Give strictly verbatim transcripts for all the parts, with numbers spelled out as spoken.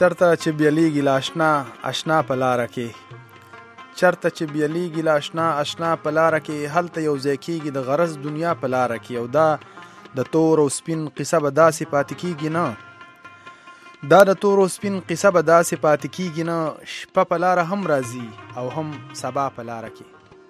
چرته چې بیلیږي له اشنا اشنا په لاره کې، چرته چې بیلیږي له اشنا اشنا په لاره کې، هلته یو ځای کېږي د غرض دنیا په لاره کې. او دا د تور او سپین قصه به داسې پاتې کېږي نه، دا د تور او سپین قصه به داسې پاتې کېږي نه. شپه په لاره هم راځي او هم سبا په لاره کې.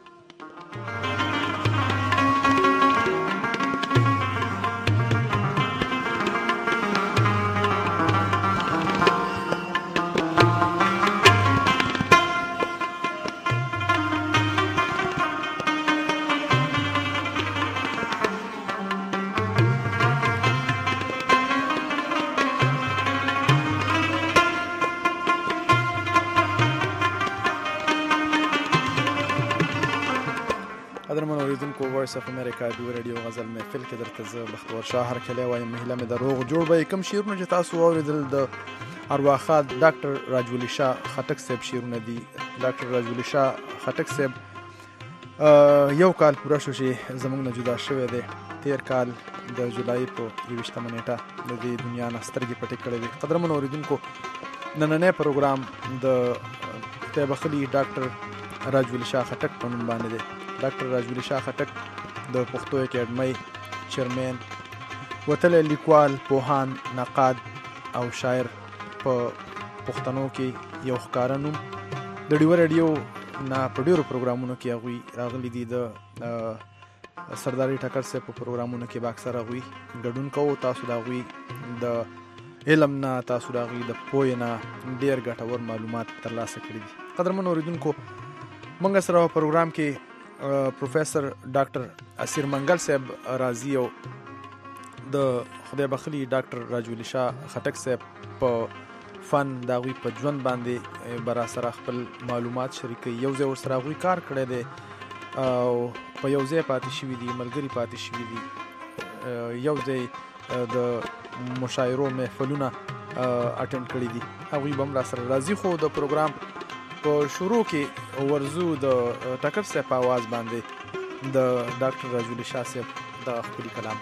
قدرمن اوریدونکو، وایس اف امریکا د رادیو غزل محفل کې درته زه بختور شاه هرکلی وایم. مهیله مې د روغ جوړ به کوم شعرونه چې تاسو واورېدل د ارواښاد ډاکټر راجولي شاه خټک صاحب شعرونه دي. ډاکټر راجولي شاه خټک صاحب یو کال پوره شو چې زموږ نه جدا شوی دی. تیر کال د جولای په یویشتمه نیټه د دې دنیا نه سترګې پټې کړې وې. قدرمن اوریدونکو، نننی پروګرام د خدای بخلي ډاکټر راجولي شاه خټک په نوم باندې دی. ډاکټر راجولي شاه خټک د پښتو اکیډمۍ چیرمن، وتلی لیکوال، پوهان، نقاد او شاعر په پښتنو کې یو ښکاره نوم. د ډیوه رادیو نه په ډېرو پروګرامونو کې هغوی راغلي دي. د سرداري ټکر صاحب په پروګرامونو کې به اکثر هغوی ګډون کوو. تاسو د هغوی د علم نه، تاسو د هغوی د پوهې نه ډېر ګټور معلومات ترلاسه کړي دي. قدرمن اوریدونکو، موږ سره په پروګرام کې پروفیسر ډاکټر اسیر منګل صاحب راځي او د خدای بخلي ډاکټر راجولي شاه خټک صاحب په فن د هغوی په ژوند باندې به را سره خپل معلومات شریکوي. یو ځای ورسره هغوی کار کړی دی او په یو ځای پاتې شوي دي، ملګري پاتې شوي دي، یو ځای د مشاعرو محفلونه اټینډ کړي دي. هغوی به هم را سره راځي. خو د پروګرام په شروع کې ورزو د ټکر صاحب په آواز باندې د ډاکټر راجولي شاه صاحب د خپل کلام.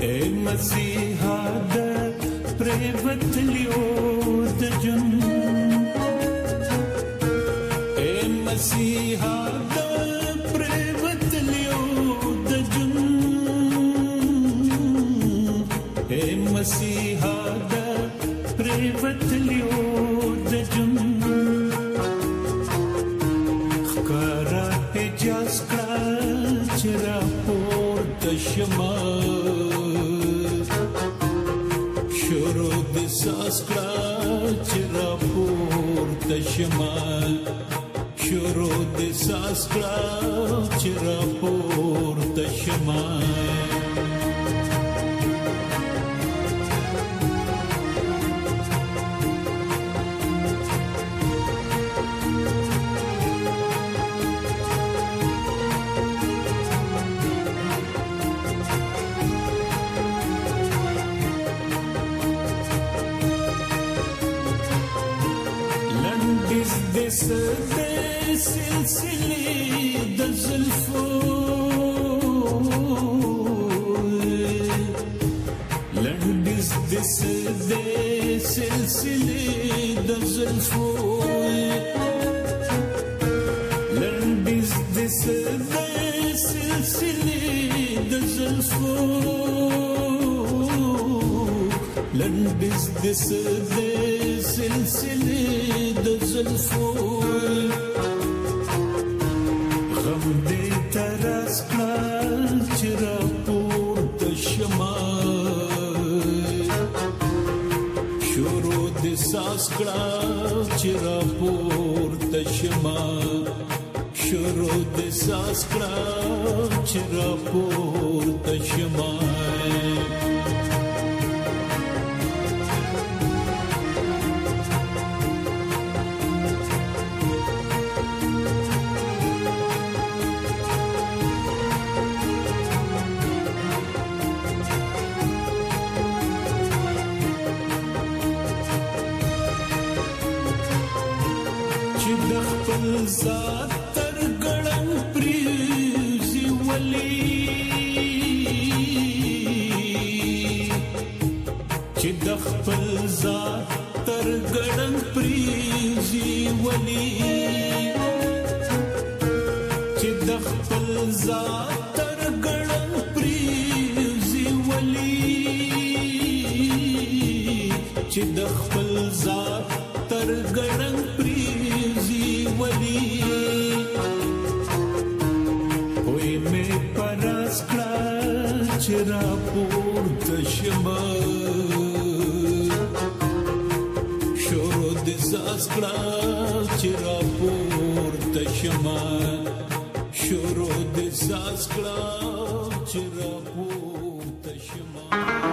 اے مسیحا د پریوتلیو د جن اے مسیحا د پریوتلیو د جن اے مسیحا د پریوتلیو د جن خکارا اجاز کړه چې را پورته شمه شروع د ساس کړه چې را پورته شمه شروع د ساس کړه چې را پورته شمه سلسلې د زلفو لنډیز د سلسلې د زلفو لنډیز د سلسلې د زلفو لنډیز د سلسلې د زلفو غم دې ترس کړه چې را پورته شمه شروع دې ساس کړه چې را پورته شمه شروع دې ساس کړه چې را پورته شمه ذات تر ګړن پریزي ولي چې د خپل ذات تر ګړن پریزي ولي چې د خپل ذات تر ګړن پریزي ولي چې د خپل ذات تر ګړن ولی وې مې پراس کړه چې را پورته شمه شروع د ساس کړه چې را پورته شمه شروع د ساس کړه چې را پورته شمه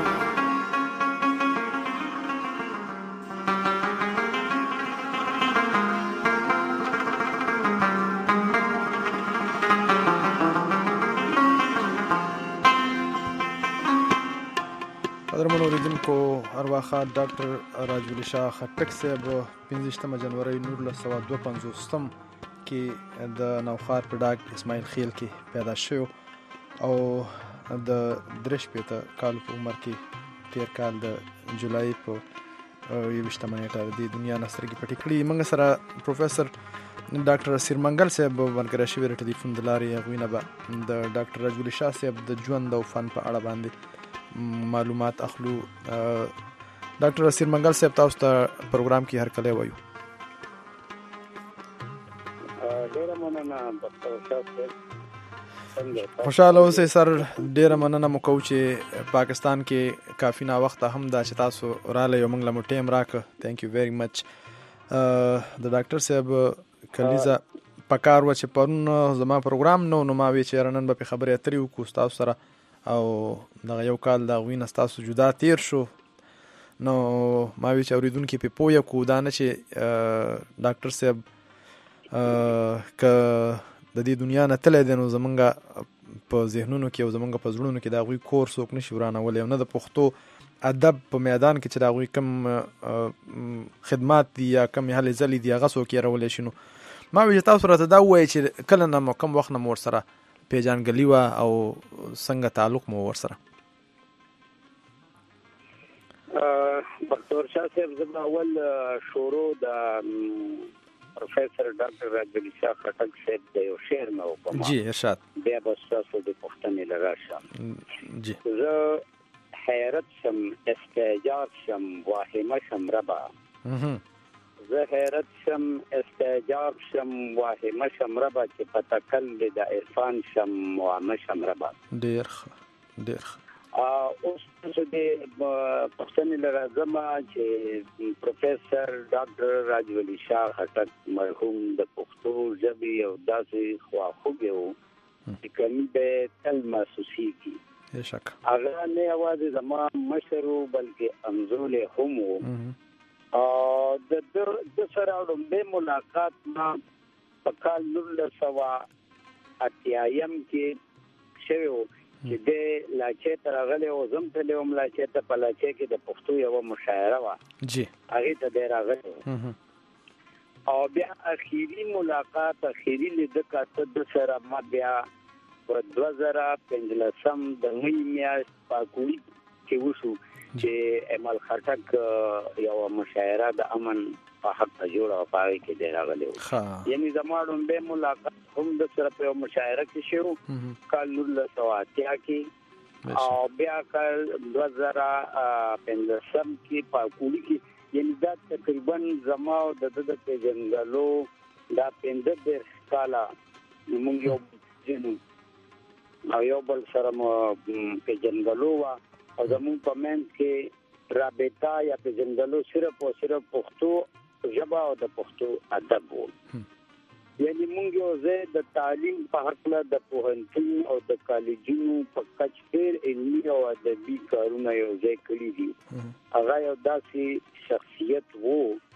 قدرمن اوریدونکو ارواښاد ډاکټر راجولی شاه خټک صاحب پنځه جنوري نولس سوه دوه پنځوستم کې د نوښار په ډاګ اسماعیل خیل کې پیدا شو او د درې شپېته کالو په عمر کې تیر کال د جولای په یوویشتمه نیټه د دنیا نه سترګې پټې کړي. موږ سره پروفیسر ډاکټر اسیرمنګل صاحب ملګری شوي د ټلیفون د لارې هغوی نه به د ډاکټر راجولی شاه صاحب د ژوند او فن په اړه باندې معلومات اخلو. ډاکټر اسیرمنګل صاحب تاسو ته پروګرام کې هرکلی وایو. ډیره مننه ډاکټر شاه صاحب. خوشاله اوسئ سر. ډیره مننه مو کوو چې پاکستان کې کافي ناوخته هم دا چې تاسو رالی او موږ له مو ټیم راکړه. تھینک یو ویری مچ. د ډاکټر صاحب کلیزه پکار و چې پرون زما پروګرام نو نو ما وی چې نن به خبرې اترې وکړو تاسو سره او دغه یو کال د هغوی نه ستاسو جدا تیر شو نو ما وی چې اورېدونکي پې پوه کړو دا نه چې ډاکټر صاحب که د دې دنیا نه تللی دی نو زمونږ په ذهنونو کې او زمونږ په زړونو کې د هغوی کور څوک نشي ورانولی او نه د پښتو ادب په میدان کې چې د هغوی کم خدمات دي یا کم هلې ځلې دي هغه څوک هېرولی شي. نو ما وی چې تاسو راته دا ووایئ چې کله نه مو کم وخت نه مو ورسره پیژانګلي وه او څنګه تعلق مو ورسره؟ بختور شاه صاحب زما اول شروع د پروفیسور ډاکټر راجوی شاه خټک صاحب د یو شعر نو کوم جی ارشاد بیا بس تاسو د پښتنې لراشم جی زه حیرت شم استعجاب شم واهمه شم ربا زه حیرت شم استعجاب شم واهمه شم ربا چې پتکل د عرفان شم واهمه شم ربا ډیر ډیر اوس څه د پښتنې لرازمه چې پروفیسور ډاکټر راجوی شاه خټک مرحوم د پښتو ژبې او داسې خواخوږي وو چې کمی به تل محسوسيږي هیڅ هغه نه یوازې زما مشر بلکې امزول هم وو او د د سره د ملاقات ما په کال نولس سوه اتیایم کې شوی چې د لاچې تر غلې او زم ته له لاچې ته په لاچې کې د پښتو یو مشاعره و جی هغه ته ډیر غلې او بیا اخیری ملاقات اخیری لید کاته د سره ما بیا په دوه زره پنځلسم د مې میاشت په کولی کې وشو چې امل خټک یو مشاعره د امن په حق ته جوړه او پاره کې ډیر غلې یعنی زموږ به ملاقات هم د سره په مشاعره کې شروع کال نولس سوه اتیا کې او بیا کال دوه زره پنځلسم کې په کولی کې یعنی دا تقریبا زما د د پیژنګلو دا پنځه ډیر کاله موږ یو جنو او یو بل سره مو پیژنګلو او زموږ په منځ کې رابطه یا پیژنګلو صرف او صرف پښتو ژبه او د پښتو ادب وو یعنی موږ یو ځای د تعلیم په حق د پوهنتون او د کالجونو په کچ ډېر علمي او ادبي کارونه یو ځای کړی دي هغه یو داسې شخصیت وو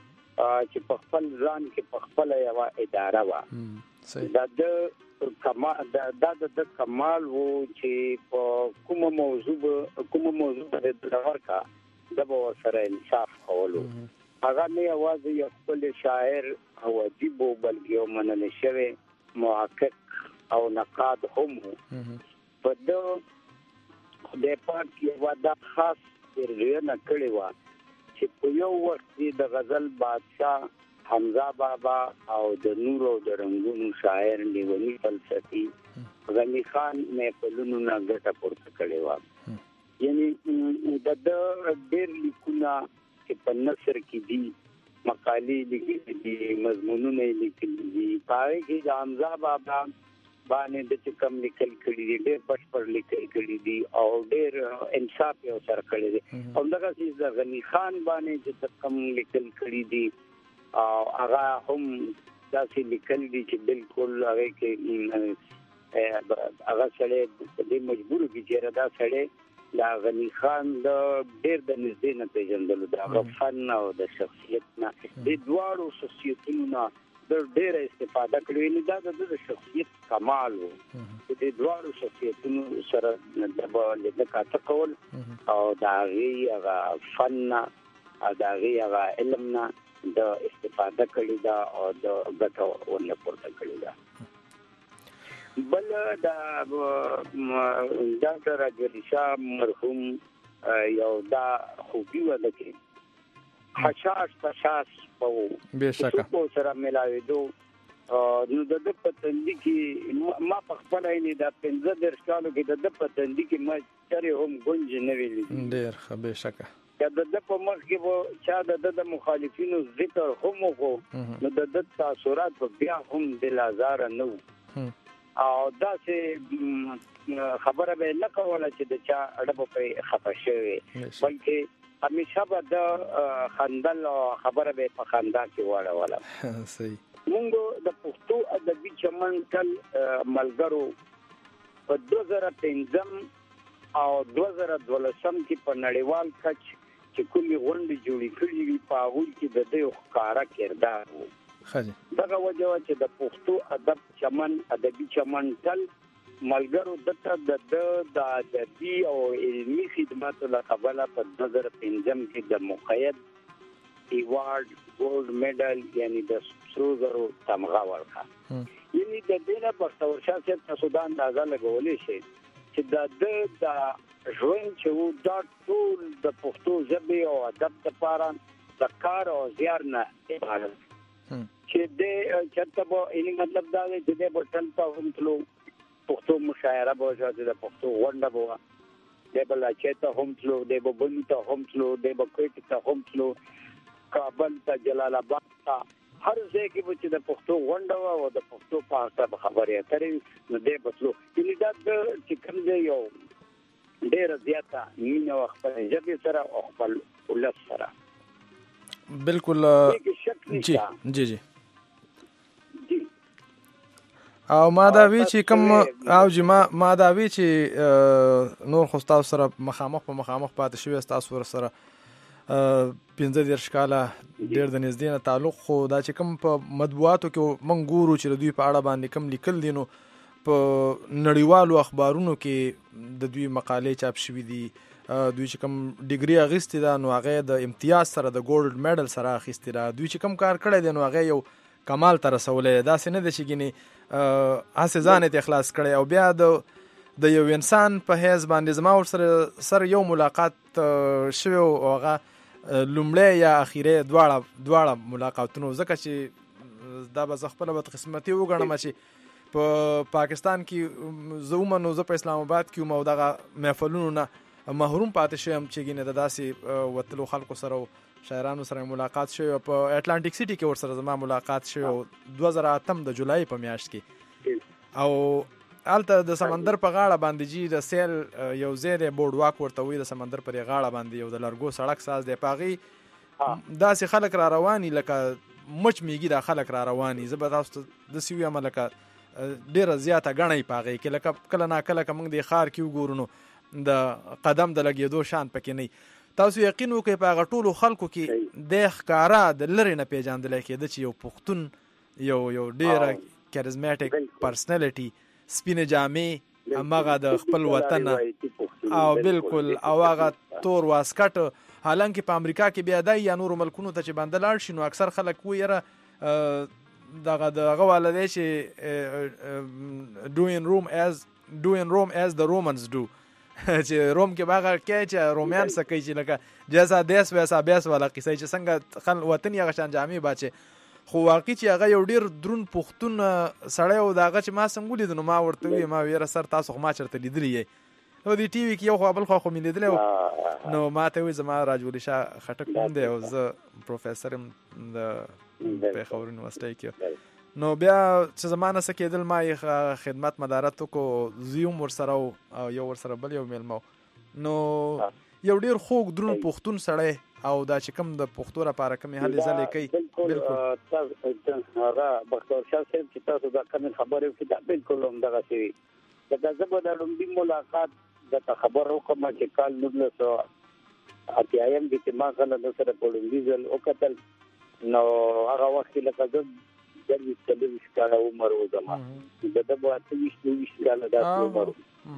چې په خپل ځان کې په خپل یو اداره و دا د کمال دا د کمال وو چې په کومه موضوع کومه موضوع د ورکا د به سره انصاف کولو هغه نه یوازې یو خپل شاعر او ادیب بلکې یو منل شوی محقق او نقاد هم په دغه د پاک یو د خاص ورغونه کړی و چې په یو وخت د غزل بادشاہ حمزه بابا او د نور او د رنگونو شاعر نیونی فلسفي غنی خان نه په لونو نه ګټه پورته کړی و یعنی د ډېر لیکونه چې په نثر کې دي مقالې لیکلي دي مضمونونه لیکلي دي پای کې د حمزه بابا باندې د کوم لیکل کړي دي ډېر پښپړ لیکل کړي دي او ډېر انصاف یې سره کړی دي او دغه چې د غنی خان باندې چې کوم لیکل کړي دي او هغه هم داسې لیکل دي چې بالکل هغه کې هغه سره د مجبور کې چې دا سره دا غنی خان د ډېر د نږدې نه پیژندل دا فن او د شخصیت نه د دوړو شخصیتونو نه د ډېر استفاده کړې نه دا د شخصیت کمال وو د دوړو شخصیتونو سره د بل د کاته کول او دا غي هغه فن او دا غي هغه علم نه د استفاده کړې دا او د ګټو ورنه پورته کړې دا بل دا ډاکټر راجوی شاه مرحوم یو دا خوبي وده کې حشاش تشاش په بشکه په سره ملاوي دو نو د د پتندې کې ما په خپل عیني دا پنځه درس کالو کې د د پتندې کې ما چره هم گنج نه ویلې ډېر ښه بشکه د د په مخ کې وو چې د د مخالفینو ذکر هم وو نو د د تاثیرات بیا هم د لازار نه وو او دا چې خبره به نه کوله چې د چا اړه په خفه شوی بلکې همیشه به د خندل او خبره به په خندا کې واړه والا صحیح موږ د پښتو ادبي چمن کل ملګرو په دوه زره پنځم او دوه زره دولسم کې په نړیوال کچ چې کومې غونډې جوړې کړې وي په هغوی کې د دوی ښکاره کردار و دغه وجه چې د پښتو ادب چمن ادبي چمن تل ملګرو دته د د ادبي او علمي خدماتو له کبله په دوه زره پنځم کې د مقید ایوارډ ګولډ میډل یعنی د سرو زرو تمغه ورکړه یعنی د دې نه په تورشاه چې تاسو دا اندازه لګولې شي چې د د ژوند چې وو دا ټول د پښتو ژبې او ادب لپاره د کار او زیار نه عبارت چې د چرته به یې مطلب دا دی چې د بوتل په همتلو پښتو مشاعره به وځي د پښتو غونډه به د بل چې ته همتلو د بل ته همتلو د بکوټ ته همتلو کابل ته جلال آباد ته هر ځای کې به چې د پښتو غونډه او د پښتو په اړه خبرې اترې نو د بسلو یعنی دا چې کوم دی یو ډېر زیاته مینه او خپل ژبې سره او خپل ولس سره بالکل جی جی جی او ما دا وی چې کوم او چې ما ما دا وی چې نور خو تاسو سره مخامخ په مخامخ پاتې شوی تاسو سره پنځه دیرش کاله ډېر د نږدې نه تعلق خو دا چې کوم په مطبوعاتو کې موږ ګورو چې دوی په اړه باندې کوم لیکل دي نو په نړیوالو اخبارونو کې د دوی مقالې چاپ شوي دي دوی چې کوم ډیګري اخیستې ده نو هغه د امتیاز سره د ګولډ میډل سره اخیستې ده دوی چې کوم کار کړی دی نو هغه یو کمال ته رسولی داسې نه ده چې ګینې هسې ځان یې اخلاص کړی او بیا د د یو انسان په حیث باندې زما ورسره سره یو ملاقات شوی او هغه لومړی یا اخیری دواړه دواړه ملاقاتونه ځکه چې دا به زه خپله بدقسمتي وګڼم چې په پاکستان کې زه ومنو زه په اسلام آباد کې وم او دغه محفلونو نه محروم پاتې شوم چې ګینې د داسې وتلو خلکو سره او شاعرانو سره ملاقات شوی په اټلانټیک سیټي کې ورسره زما ملاقات شوی او دوه زره اتم د جولای په میاشت کې او هلته د سمندر په غاړه باندې جي د سیل یو ځای دی بورډ واک ورته وایي د سمندر پر غاړه باندې یو د لرګو سړک ساز دی په هغې داسې خلک را رواني لکه مچ میږي دا خلک را رواني زه به تاسو ته داسې ووایم لکه ډېره زیاته ګڼئ په هغې کې لکه کله ناکله که موږ د ښار کې وګورو نو د قدم د لګېدو شان پکې نه تاسو یقین وکړئ په هغه ټولو خلکو کې د ښکاره د لرې نه پېژندلی کېده چې یو پښتون یو یو ډېره کریزمیټک پرسنالټي سپینې جامې هماغه د خپل وطن او بالکل او هغه تور واسکټ حالانکه په امریکا کې بیا دی یا نورو ملکونو ته چې باندې لاړ شي نو اکثر خلک وایي یاره دغه دغه والا دی چې doing Rome as doing Rome as the Romans do چې روم کې باغه کې چې رومیان څه کوي چې لکه جیسا دیس ویسا بیس والا قصه چې څنګه خل وطن یې غشان جامې باچې خو واقعي چې هغه یو ډیر درون پښتون سړی او داغه چې ما څنګه ولید نو ما ورته وی ما ویره سر تاسو خو ما چرته لیدلی یې نو دی ټي وي کې یو خو بل خو خو مې لیدلی نو ما ته وی زما راجولی شاه خټک کوم دی او زه پروفیسور د پیښور یونیورسيټي کې نو بیا چې زمانه څه کېدل ما یې خدمت مدارت وکړو زیوم ورسره او یو ورسره بل یو میلمه نو یو ډیر خوږ درون پښتون سړی او دا چې کوم د پښتو لپاره کومې هلې ځلې کوي بالکل هغه بختور شاه صاحب چې تاسو دا کومې خبرې وکړې دا بالکل همدغسې وي لکه زه به د لومړي ملاقات درته خبر وکړم چې کال نولس سوه اتیایم کې چې ما کله ده سره په لومړي ځل وکتل نو هغه وخت کې لکه زه درویشت څلرویشت کاله عمر و زما د ده به اته ویشت اووه ویشت کاله داسې عمر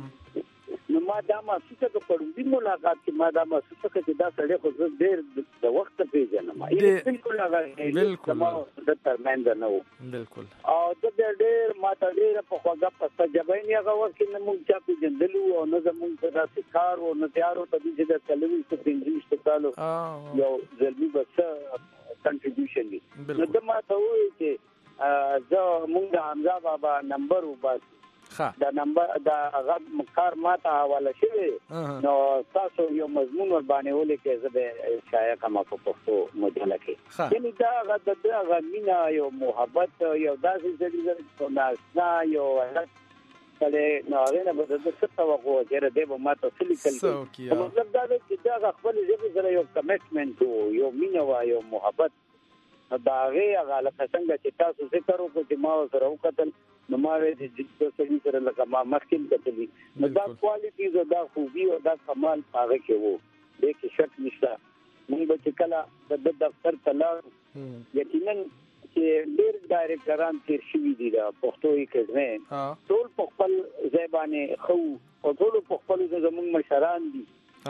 نو ما دا محسوسه کړه په لومړي ملاقات کې ما دا محسوسه کړه چې دا سړی خو زه ډېر د وخته پېژنم بالکل هغه زما د ترمنځ نه و بالکل او زه بیا ډېر ما ته ډېره په خوږه پسته ژبه یې هغه وخت کې نه موږ چا پېژندلي وو او نه زموږ ته داسې کار و نه تیار و ته چې د څلرویشتو پنځه ویشتو کالو یو زلمي به څه کنټریبیوشن وي نو ده ما ته وویل چې زه مونږ د حمزه بابا نمبر وباسو دا نمبر دا هغه کار ما ته حواله شوی نو تاسو یو مضمون ور باندې ولیکئ زه به شایع کړم په پښتو مجله کې یعنې دا هغه د ده هغه مینه یو محبت یو داسې سړي چې ناشنا یو هلک سړی نو هغې نه به د ده څه توقع وه چې دی به ما ته څه لیکل کوي مطلب دا دی چې دا هغه خپلې ژبې سره یو کمیټمنټ و یو مینه وه یو محبت د هغې هغه لکه څنګه چې تاسو ذکر وکړو چې ما ورسره وکتل نو ما ویل چې سړي سره لکه ما مخکې هم کتلي نو دا کوالټیز او دا خوبي او دا کمال په هغه کې و دې کې شک نشته مونږ به چې کله د ده دفتر ته لاړو یقینا چې ډېر ډایرکټران تېر شوي دي د پښتو اکیډمۍ ټول په خپل ځای باندې ښه او ټولو په خپلو زموږ مشران دي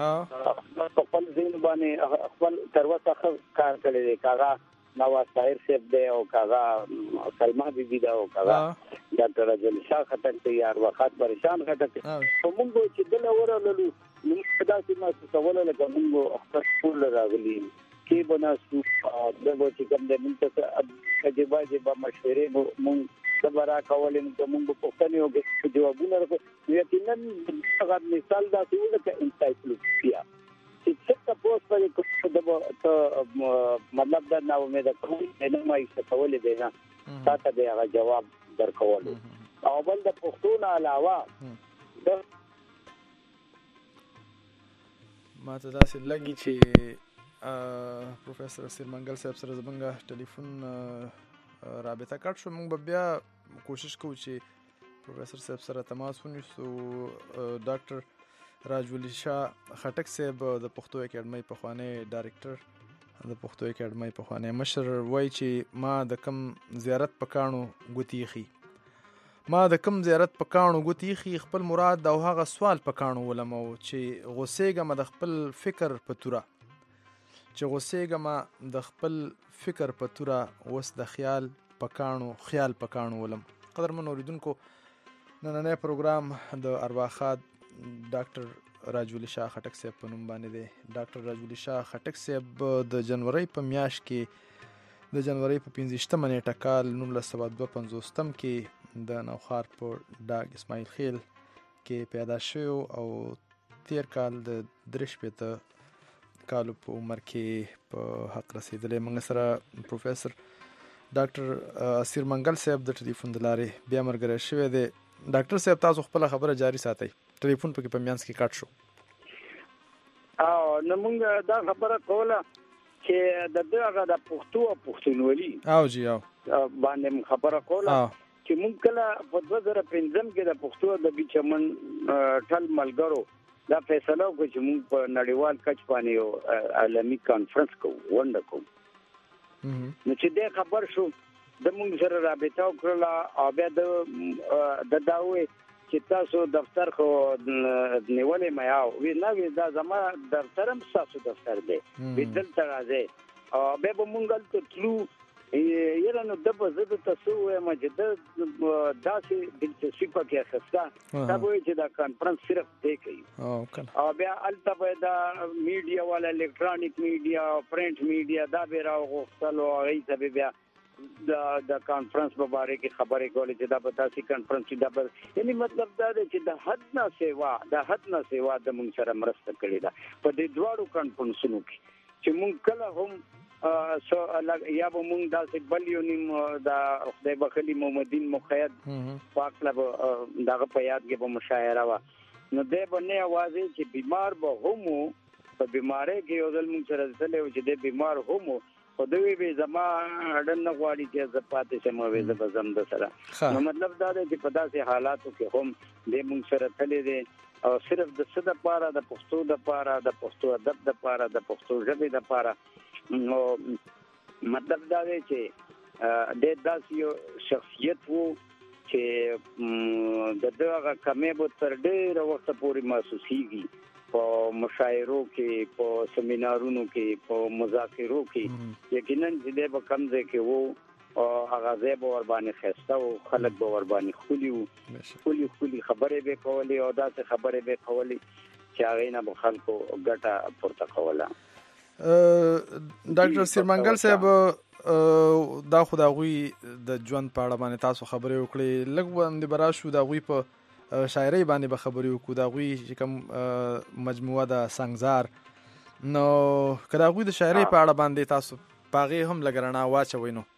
په خپل ځای باندې خپل تر اوسه ښه کار کړی دی که هغه نواز طاهر صاحب دی او کاغه سلما بی بی دا او کاغه ډاکټر راجل شاه خټک ته یار وخت پریشان خټک په موږ چې دل اورلو نو دا چې ما څه کول لکه موږ خپل ټول راغلي کې بناسو د وڅ کوم د موږ ته چې باید به مشورې موږ خبره کولم ته موږ په پښتني او کې جوابونه ورکړو یقینا هغه مثال دا چې ولکه انسایکلوپیډیا چې څه تاسو په دې ته مطلب دا نه امید کوم نه مې څه کولې دی نه تاسو به هغه جواب درکول او بل د پښتون علاوه د ما ته داسې لګي چې پروفیسور اسیر منګل صاحب سره زمونږ ټلیفون رابطه کټ شو. موږ به بیا کوشش کوو چې پروفیسور صاحب سره تماس ونیسو. ډاکټر راجولی شاه خټک صاحب د پښتو اکیډمۍ پخوانی ډایرکټر د پښتو اکیډمۍ پخوانی مشر وایي چې ما د کم زیارت په کاڼو ګوتې ایښي ما د کم زیارت په کاڼو ګوتې ایښي خپل مراد او هغه سوال په کاڼو ولمو چې غوسېږم د خپل فکر په توره چې غوسېږم د خپل فکر په توره اوس د خیال په کاڼو خیال په کاڼو ولم. قدرمن اوریدونکو نننی پروګرام د ارواښاد ډاکټر راجولی شاه خټک صاحب په نوم باندې دی. ډاکټر راجولی شاه خټک صاحب د جنوري په میاشت کې د جنوري په پنځویشتمه نیټه کال نولس سوه دوه پنځوستم کې د نوښار په ډاګ اسماعیل خیل کې پیدا شوی او تیر کال د درې شپېته کالو په عمر کې په حق رسیدلی. موږ سره پروفیسور ډاکټر اسیر منګل صاحب د ټلیفون د لارې بیا ملګری شوی دی. ډاکټر صاحب تاسو خپله خبره جاري ساتئ، ټلیفون پکې په میانځ کې کټ شو. او نو موږ دا خبره کوله چې د دغه د پښتو او پښتونولي او جی او باندې خبره کوله چې موږ کله په دوه زره پنځم کې د پښتو د بیچمن ټل ملګرو دا فیصله وکړه چې موږ په نړیوال کچ باندې یو عالمي کانفرنس کوو ونډه کوو. نو چې دا خبر شو د موږ سره رابطه وکړه او بیا د د داوی چې تاسو دفتر خو نیولې ما یو وی نه وی دا زما دفتر هم تاسو دفتر دی وی دلته راځي او بیا به موږ ته تلو یره نو د په زده تاسو وایم چې د داسې دلچسپي پکې اخسته دا وایي چې دا کانفرنس صرف دی کوي او بیا الته به دا میډیا والا الکترونیک میډیا پرنٹ میډیا دا به راغوښتل او هغه ته بیا دا د کانفرنس په اړه کې خبرې کولې چې دا په تاسو کانفرنس دا به یعنی مطلب دا دی چې د حد نه سیوا د حد نه سیوا د موږ سره مرسته کړې ده په دې دواړو کانفرنسونو کې چې موږ کله هم سو یا به موږ داسې بل یو نیم د خدای بخلي محمدین مقید پاک لب دغه په یاد کې به مشاعره وا نو دې باندې आवाज چې بیمار به هم په بیماری کې یو ځل موږ سره ځلې چې دې بیمار هم په دوی به زما اډن نه غواړي چې ز پاتې شم او زه زم د سره نو مطلب دا دی چې په داسې حالاتو کې هم دې موږ سره تللی دی او صرف د څه د پاره د پښتو د پاره د پښتو ادب د پاره د پښتو ژبې د پاره نو مطلب دا دی چې د داسې یو شخصیت وو چې د دغه کمې به تر ډېره وخته پورې محسوسېږي په مشاعرو کې په سیمینارونو کې په مذاکرو کې یقینا چې د کم ځای کې وو او هغه ځای به ور باندې خسته او خلک به ور باندې خولي وو خولي خولي خبرې به کولې او داسې خبرې به کولې چې هغه نه به خلکو ګټه پورته کوله. ډاکټر سیرمنګل صاحب دا خو د هغوی د ژوند په اړه باندې تاسو خبرې وکړې لږ باندې به راشو د هغوی په شاعرۍ باندې به خبرې وکړو د هغوی چې کوم مجموعه د سنګزار نو که د هغوی د شاعرۍ په اړه باندې تاسو په هغې هم لږ رڼا واچوئ. نو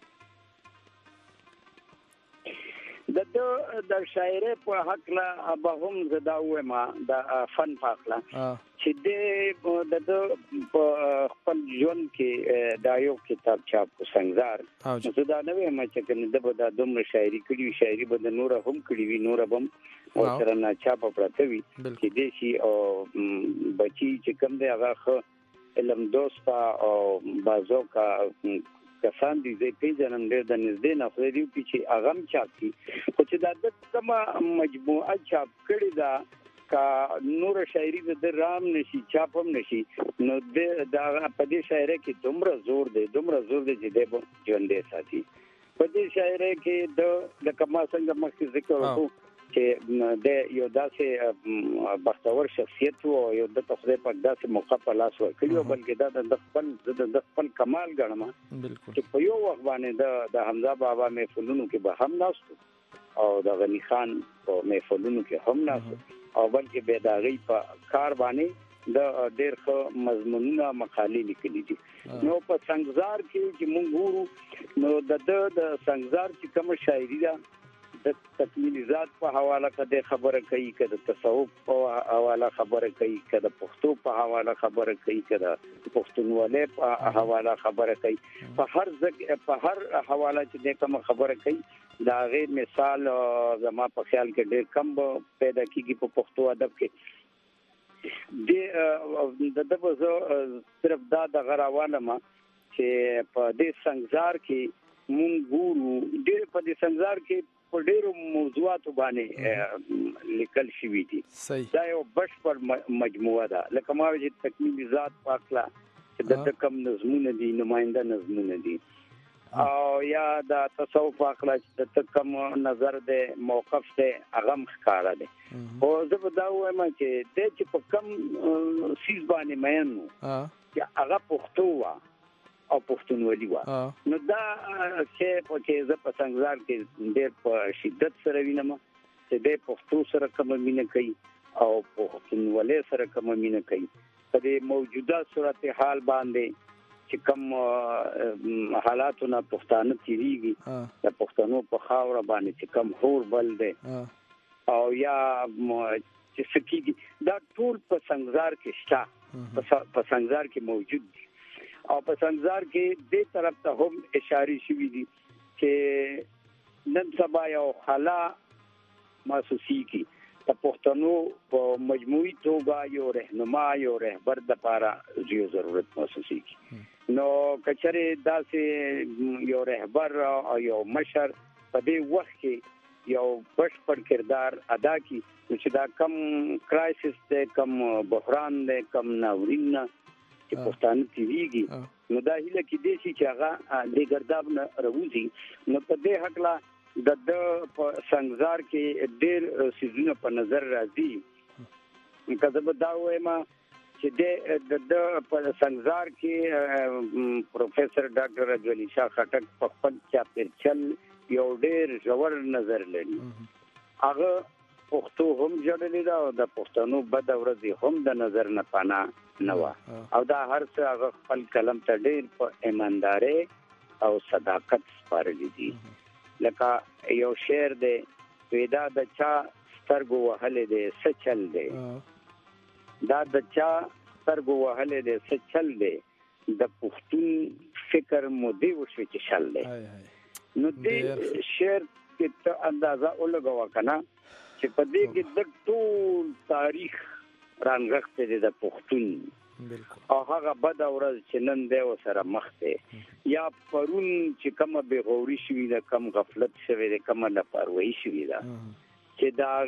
د د شاعرۍ په هکله به هم زه دا ووایم د فن په هکله چې د د په خپل ژوند کې دا یو کتاب چاپ کو سنګزار زه دا نه وایم چې کنه د به دا دومره شاعري کړي شاعري به د نوره هم کړي وي نوره به هم سره نه چاپ پراته وي چې دې شي او بچي چې کوم دی هغه علم دوسته او بازوکا کسان دي زه پیژنم ډېر د نږدې نه خو دې چې هغه هم چاپ کړي خو چې دا د کومه مجموعه چاپ کړې ده که نور شاعري د رام نشي چاپ هم نشي نو د په دې شاعرۍ کې دومره زور دی دومره زور دی چې د ژوندې ساتي په دې شاعرۍ کې د لکه ما څنګه مخکې ذکر وکړو چې د یو داسې بختور شخصیت او یو د خدای پاک داسې موقع په لاس ورکړي، بلکې دا د خپل د خپل کمال ګڼم چې په یو وخت باندې د حمزه بابا محفلونو کې به هم ناست او د غنی خان په محفلونو کې هم ناست او بلکې به داغي په کار باندې د ډېر ښه مضمونونه مقالې لیکلي دي. نو په څنګزار کې چې مونږ ګورو نو د د څنګزار چې کوم شاعري ده د تکمیل ذات په حواله کده خبره کوي، کده تصوف په حواله خبره کوي، کده پښتو په حواله خبره کوي، کده پښتونولۍ په حواله خبره کوي. په هر ځکه په هر حواله چې کوم خبره کوي دا غیر مثال زما په خیال کې ډېر کم پیدا کیږي په پښتو ادب کې. د د د صرف دا د غراواله ما چې په دې څنګزار کې مونږ ګورو ډېر په دې څنګزار کې په ډېرو موضوعاتو باندې لیکل شوي دي. دا یو بشپړ مجموعه ده. لکه ما چې تکمیل ذات پاکلا چې د کم نظمونه دي، نماینده نظمونه دي، او یا د تصوف پاکلا چې د کم نظر ده، موقف ده، هغه ښکارا ده. او زه به دا وایم چې د چې په کم سیس باندې مینو چې هغه پښتو وا او پښتونولي وا. نو دا چې په کې زه په څنګزار کې ډېر په شدت سره وینم چې د پښتو سره کوم مینه کوي او پښتونولي سره کوم مینه کوي. په دې موجوده صورت حال باندې چې کوم حالاتونه پښتانه تیریږي، د پښتنو په خاور باندې چې کوم هور بل دی او یا چې سکیږي، دا ټول په څنګزار کې شته، په څنګزار کې موجود دي. او په څنګزار کې دې طرف ته هم اشاره شوې دي چې نن سبا یو خلا محسوسي کی د پښتنو په مجموعي توګه یو رهنما یو رهبر د لپاره یو ضرورت محسوسي کی. نو کچره داسې یو رهبر او یو مشر په دې وخت کې یو بشپړ کردار ادا کی چې دا کم کرایسس ده، کم بحران ده، کم ناورین چې پښتانه تیریږي، نو دا هیله کې دي چې هغه د ګرداب نه راوځي. نو په دې حق لا د د څنګزار کې ډېر سيزونه په نظر راځي. کله به دا وایم چې د د په څنګزار کې پروفیسور ډاکټر راجولی شاه خټک په خپل چاپیرچل یو ډېر ژور نظر لري. هغه پښتو هم جوړلې ده او د پښتنو بد ورځ هم د نظر نه پانا نه و او دا هر څه هغه خپل قلم ته ډېر په ایمانداري او صداقت سپارلي دي. لکه یو شعر دی، پیدا د چا سترګو وهلې دی سچل دی، دا د چا سترګو وهلې دی سچل دی، د پښتون فکر مو دی وشو چې شل دی. نو دې شعر کې ته اندازه ولګوا کنه چې په دې کې د ټول تاریخ رانغښت دي د پښتون او هغه بد ورځ چې نن دی سره مخ دی، یا پرون چې کومه بغوري شوې ده، کم غفلت شوې ده، کومه لاپروايي شوې ده چې دا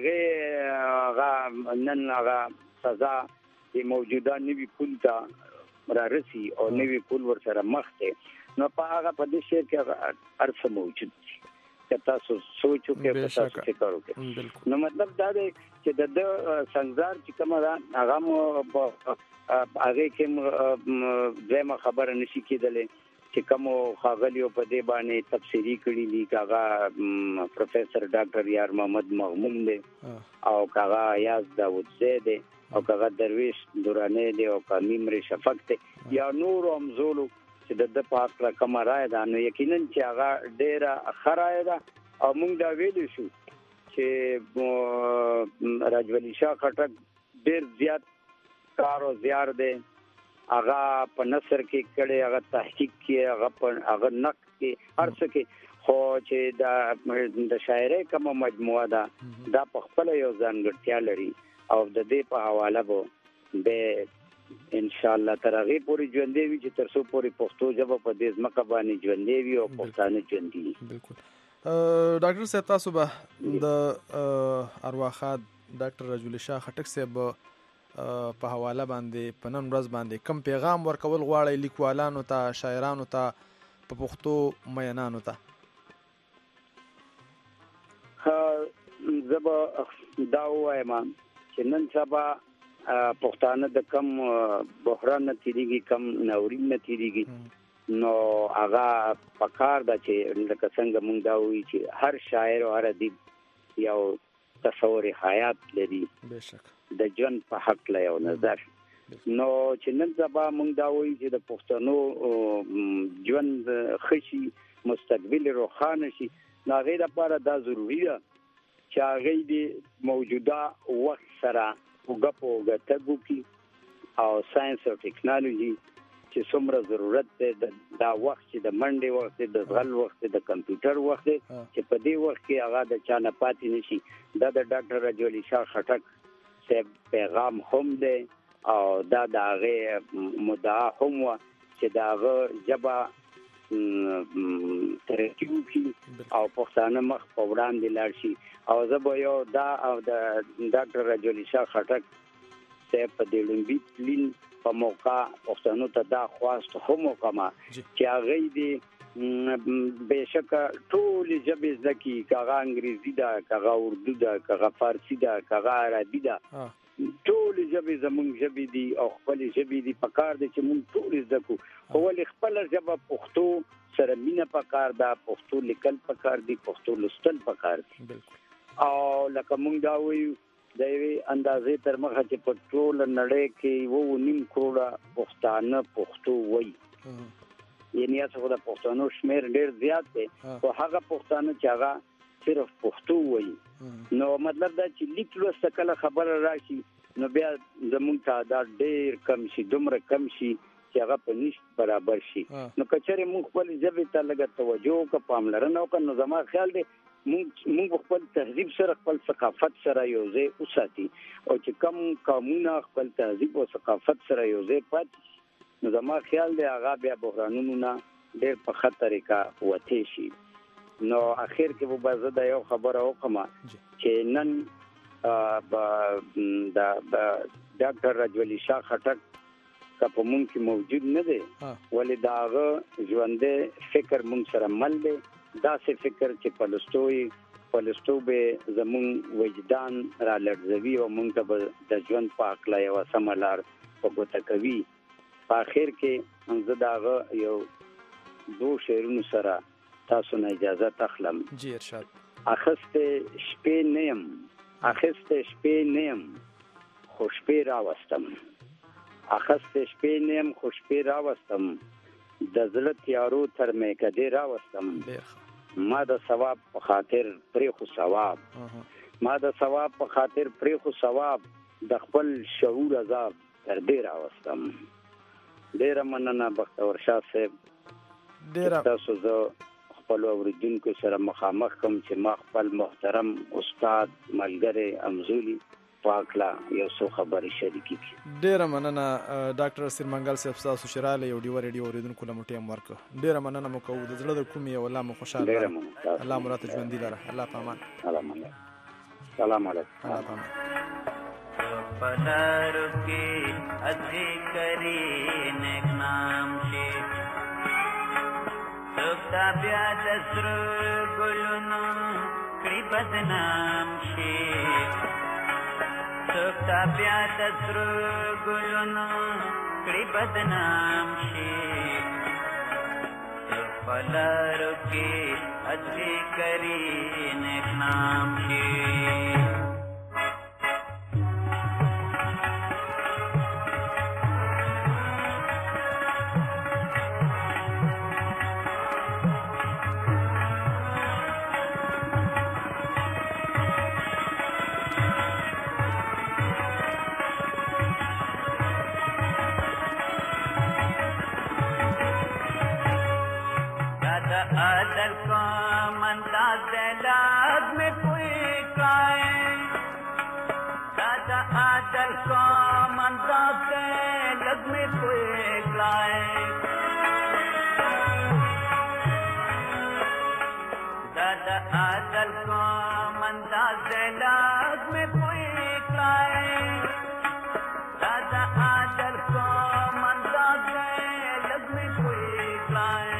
هغه نن هغه سزا د موجوده نوي پول ته را رسي او نوي پول ور سره مخ دی. نو په هغه په دې شعر کې هر څه موجود دي چې تاسو سوچو کې تاسو فکر وکړئ. نو مطلب دا دی چې د څنګزار چې کومه ده هغه په هغه کې دغه خبره نشي کېدلې چې کوم خاغلیو په دې باندې تفسیری کړي دي. کاغه پروفیسور ډاکټر یار محمد مغموم دی او کاغه یاز داوود زید او کاغه درویش دورانه دی او کامیم ری شفق دی یا نور امزولو چې د پاک را کومه راي ده. نو یقینا چې هغه ډیره خرای ده او موږ دا ویل شو چې راجولی شاه خټک ډیر زیات کار او زیار دی، هغه په نثر کې کړي، هغه تحقیق کې، هغه په هغه نقد کې، هر څه کې. خو چې دا د شاعرۍ کومه مجموعه ده دا په خپل یو ځانګړتیا لري او د دې په حواله به به ان شاء الله ترغه پوری ژوندې وي چې ترسو پوری پښتو ژبه په دې ځمکه باندې ژوندې وي او پښتانه ژوندې وي. بالکل. ډاکټر صاحب تاسو به د ارواخاد ډاکټر راجولی شاه خټک صاحب په حواله باندې په نن ورځ باندې کوم پیغام ورکول غواړي لیکوالانو ته، شاعرانو ته، په پښتو مینانو ته؟ زب دا وایم چې نن سبا پښتانه د کم بحران نه تیریږي کم ناورین نه تیریږي نو هغه پکار د چې لکه څنګه مونږ دا وی چې هر شاعر او هر ادیب یو تصور حیات لري بهشک د ژوند په حق له یو نظر نو چې نن سبا مونږ دا وی چې د پښتنو ژوند خشي مستقبل روښانه شي نو هغه لپاره دا ضروری ده چې هغه د موجوده وخت سره وګپو غټګو کی او ساينس او ټیکنالوژي چې څومره ضرورت ده دا وخت چې د منډي وخت د غل وخت د کمپیوټر وخت چې په دې وخت کې هغه د چانه پاتې نشي دا د ډاکټر رجولی شاه خټک صاحب پیغام هم ده او دا د هغه مدعا هم و چې دا هغه جبا ترکیو کی او پښتانه مخ په وړاندې لاړ شي او زه به یو دا او د ډاکټر رجولی شاه خټک صاحب په دې لومبي پلین په موقع پښتنو ته دا خواست هم وکما چې هغه دې بهشکه ټول ژبې ځکه کاغه انګریزي دا کاغه اردو دا کاغه فارسی دا کاغه عربي دا ټول ژبې زمونږ ژبې دي او خپل ژبې دي په کار دي چې مونږ ټول زده خو ول خپل ژبه پښتو سره مینه په کار دا پښتو لیکل په کار دي پښتو لوستل په کار دي او لکه مونږ دا وایو د یوې اندازې تر مخه چې په ټول نړۍ کې وو نیم کروڑه پښتانه پښتو وایي یعنی تاسو د پښتنو شمیر ډیر زیات دی او هغه پښتانه چې هغه صرف پښتو وایي نو مطلب دا چې لیک لوست کله خبره راشي نو بیا زمونږ تعداد ډیر کم شي دومره کم شي چې هغه په نشت برابر شي نو کچره موږ خپل ژبې ته لږ توجه او پاملرنه وکړو نو زما خیال دی موږ موږ خپل تهذیب سره خپل ثقافت سره یوځای اوساتي او چې کم قومونه خپل تهذیب او ثقافت سره یوځای پاتې نو زما خیال دی هغه بیا بحرانونو نه ډیر په خطر کې وته شي نو اخر کې به زه د یو خبره وکم چې نن د ډاکټر رجولی شاه خټک که په مونږ کې موجود نه دی ولې دا هغه ژوندې فکر مونږ سره مل دی داسې فکر چې پلستوي پلستو به زمون وجدان را لړزوي او مونږ ته د ژوند په اړه یو سم لار په ګوته کوي په اخر کې زه دا هغه یو دو شعرونو سره تاسو نه اجازه تخلم جی ارشاد اخسته شپې نیم اخسته شپې نیم خوش په راوستم اخسته شپې نیم خوش په راوستم د زړه تیارو تر مې کدي راوستم ما د ثواب په خاطر پرې خو ثواب ما د ثواب په خاطر پرې خو ثواب د خپل شعور عذاب تر دې راوستم ډیر مننه بختور شاه صاحب ډیر تاسو زه خپل اوریدونکو سره مخامخ کوم چې ما خپل محترم استاد ملګری امزولي پاکلا یو څو خبرې شریکې کړې ډیر مننه ډاکټر سرمنګل صاحب تاسو شراله یو ډیو ریډیو اوریدونکو له مټي امر کو ډیر مننه مو کوو د زړه د کومي الله مو خوشاله ډیر مننه الله مراد ژوند دي لره الله پامان الله سلام علیکم الله پامان پلار کې اځي کری نیک نام شي سوکتا بیا دسر گلونو کری بدنام شي سوکتا بیا دسر گلونو کری بدنام شي پلارو کې اځي کری نیک نام شي आदल को मंदा दिलाद में कोई काए दादा आदल को मंदा दिलाद में कोई काए दादा आदल को मंदा दिलाद में कोई काए दादा आदल को मंदा दिलाद में कोई काए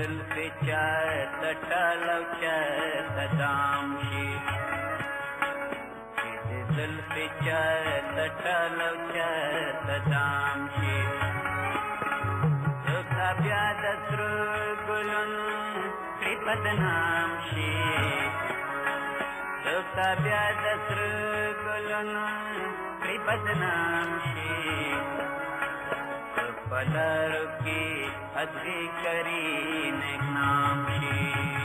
زلف چاته ټالو چاته دام شي چې د زلف چاته ټالو چاته دام شي څوکه بیا د سرو ګلونو پرې بدنام شي څوکه بیا د سرو ګلونو پرې بدنام شي پلارو کی ادری کری نیک نام شي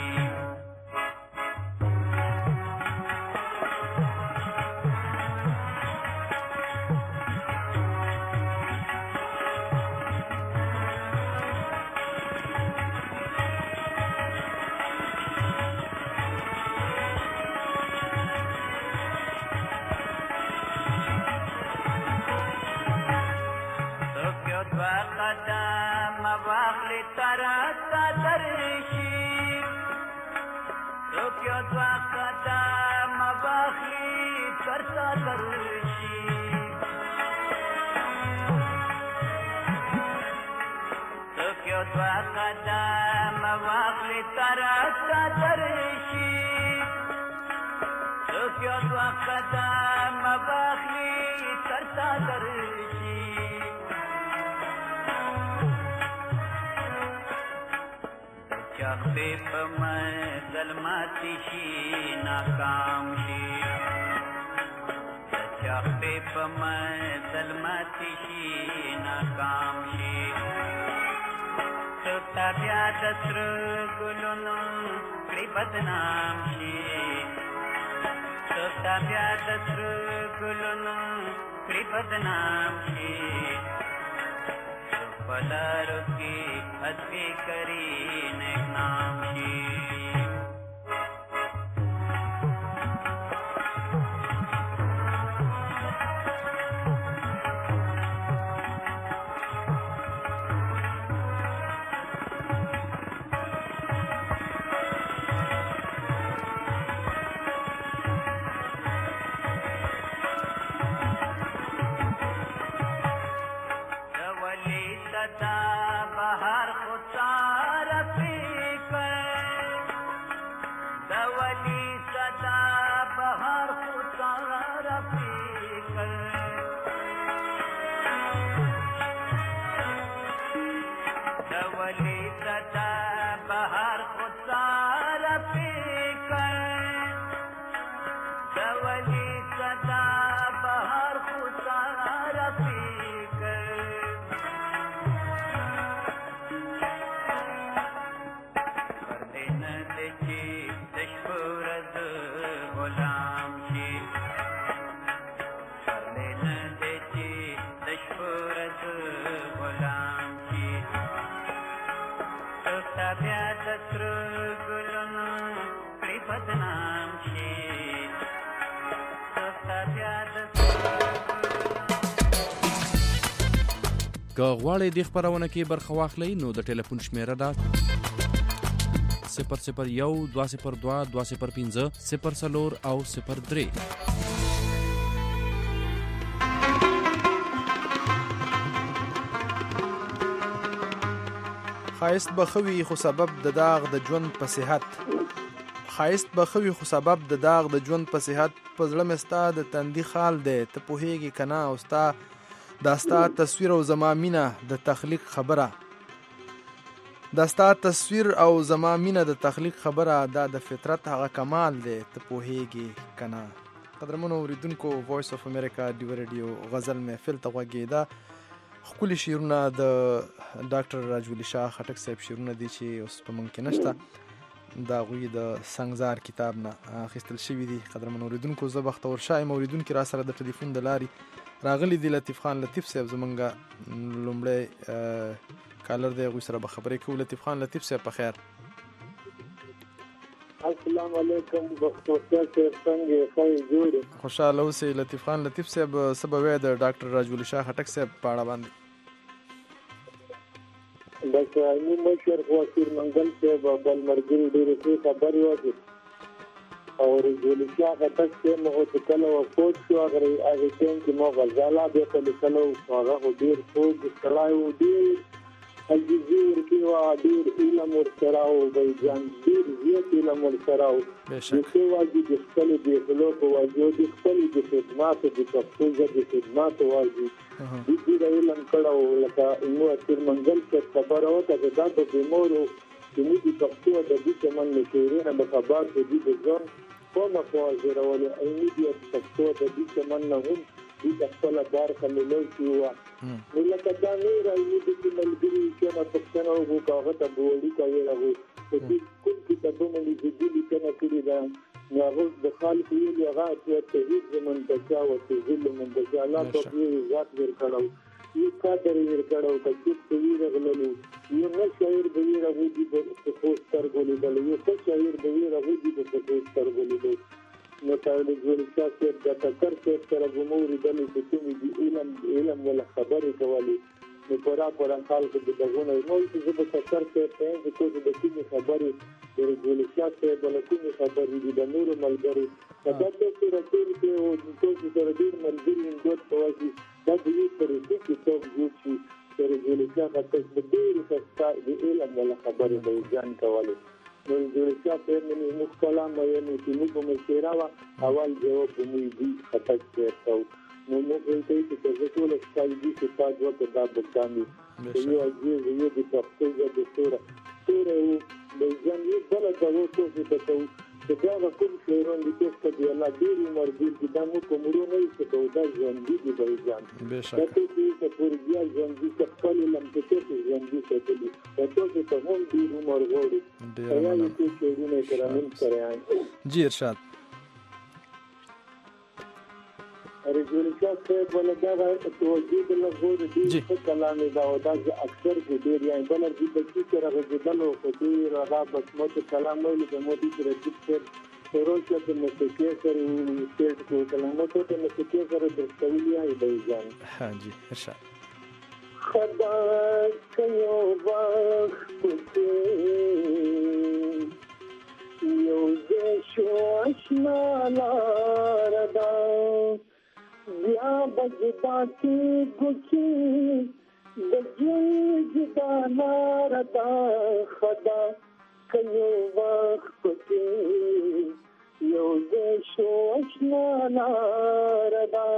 ظلماتی شي ناکام شي چا په پما ظلماتی شي ناکام شي څوکه بیا د سرو ګلونو کړي بدنام شي څوکه بیا د سرو ګلونو کړي بدنام شي پلارو کې ادبي کری نیک نام شي که غواړئ دې خپرونه کې برخه واخلئ نو د ټلیفون شمیره ده صفر صفر یو دوه صفر دوه دوه صفر پنځه صفر څلور او صفر درې. خایست بخوي خو سبب د داغ د ژوند په صحت خایست بخوي خو سبب د داغ د ژوند په صحت په زړه مې ستا د تندي خال دی ته پوهېږې که نه او ستا دا ستا تصویر او زما مینه د تخلیق خبره دا ستا تصویر او زما مینه د تخلیق خبره دا د فطرت هغه کمال دی ته پوهېږې که نه. قدرمنو اورېدونکو وایس اف امریکا ډیو رادیو غزل محفل ته غوږېده. ښکلي شعرونه د ډاکټر راجولي شاه خټک صاحب شعرونه دي چې اوس په موږ کې نشته، د هغوی د سنګزار کتاب نه اخیستل شوي دي. قدرمنو اورېدونکو زه بختور شاه یم. اورېدونکي را سره د ټلیفون د لارې راغلی دی. لطیف خان لطیف صاحب زمونږ لومړی کالر دی، هغوی سره به خبرې کوو. لطیف خان لطیف صاحب په خیر. السلام علیکم بختور صاحب څنګه ښه جوړ؟ خوشاله اوسئ لطیف خان لطیف صاحب. څه به وایې د ډاکټر راجولي شاه خټک صاحب په اړه باندې؟ ډاکټر علي مشر وزیر منګل صاحب بل مرګري ډېرې ښې خبرې وکړې او راجولي شاه خټک صاحب مو چې کله وفات شو هغه هغې ټایم کې ما غزاله بیا په لیکلو هغه خو ډېر خوږ سړی و، ډېر عزیزي ورکړي وه، ډېر علم ورسره و بھائی جان، ډېر زیات علم ورسره و. د څه واجب د خپلې بېغلو په واجب د خپلې د خدماتو د پښتو ژبې خدماتو واجب دوی ډېر علم کړی و. لکه مو تېر منزل کې خبره وکړه چې دا د بیمارو چې موږ د پښتو ادبي چمن له شعرونه به خبر شو، دوی د ځان کومه خوا ژورولې علمي بیا د پښتو ادبي چمن نه هم دوی د خپله برخه ملوکي وه. نو لکه دا نور علمي داسې ملګري چې نه پوښتنه وکړو که هغه ته به وړوکی ویل چې دوی کوم کتابونه لیکلي لیکنه کړې ده، نو هغه د خلکو ویلي هغه اتیا توحید زمندچا و توحید زمندچا الله پاک یې عزت ورکړی، یو قدر یې ورکړی، که څوک په ویر غللو، یو نه شاعر به ویر هغوی به په ښو سترګو لیدلو، یو ښه شاعر به ویر هغوی به په ښو سترګو لیدلو. نو طالب ګلشاه صاحب د ټکر صاحب سره به مو اورېدلې چې کومې د علم علم ولا خبرې کولې، نو پوره پوره خلکو د دغونه نو چې زه به ټکر صاحب ته یم چې کومې د کومې خبرې د ګلشاه صاحب له کومې خبرې دي د نورو ملګرو دا تاسو راټول کړئ او تاسو سره ډېر ملګري انګوت کوئ دا د یو طریقې کتاب جوړ شي چې ګلشاه صاحب د ډېرې خسته د علم ولا خبرې به ځان کولې. نو ګلشاه صاحب مې موږ کلام ویلو چې موږ به مشوره وه، اول جواب به موږ دوی خطک صاحب ته نو موږ ویل کوي چې زه ټوله ستا دي چې تا وکړه دا به کامي یو عزیز یو د پښتو ژبې توره توره و بهجان یو بله دوا تاسو ته کوو چې دا به کوم شعرونه دي چې ته د الله ډېر عمر ډېر چې دا موږ په مړو نه یو چې کوو دا ژوندي دي بهجان دا تاسو ته پورې بیا ژوندي چې خپل علم ته تاسو ژوندي ساتلي دا تاسو ته هم ډېر عمر غواړي یعنې څو شعرونه یې کرامین سره جی ارشاد ګلشاه صاحب ولا دا توجه د لغوره دي په کلام دا او دا اکثر کې ډیر یې بل دې په کې سره غوډلو خو دې راغا بس مو ته کلام ویل د مو دې سره چې سروچ د مسکې سره سټ کو کلام ته ته مسکې سره د تولیا ای بیان ها جی ارشاد خدا کيو وخت یو دې شو آشنا لاردا بیا بجدا کی گچی بجی جدا ناردا خدا کیو وقت کی یو دیشو اشنا ناردا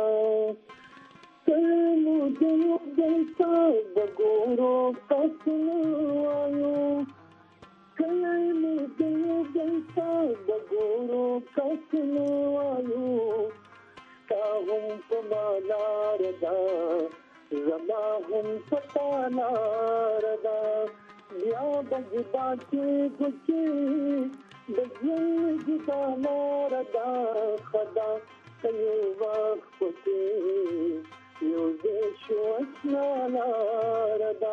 تلو دیو دیتا بگورو کسنو آیو کلو دیو دیتا بگورو کسنو آیو هم پمالاردا زما هم پتالاردا بیا بجدا کی گچی بجی جدا ناردا خدا کیو وقت کی یو دیشو اشنا لاردا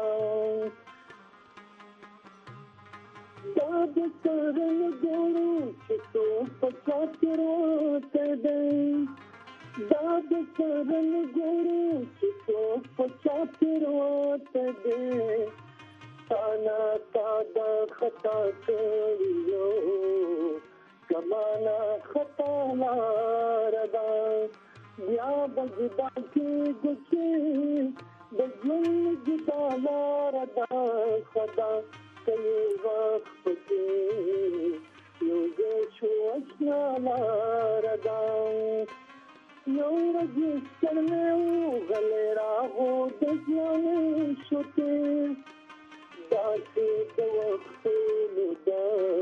داد کرن گورو چتو پچاتی روتے دیں داد کرن گورو چتو پچاتی روتے دیں تانا تادا خطا کریو کمانا خطا لاردا بیا بجدا کی گچی بجن جدا لاردا خدا کئی وقت کی یو گشو اشنا لاردا یو رجستر میں او غلیرا ہو دجانے شتے داسی دو وقت لدا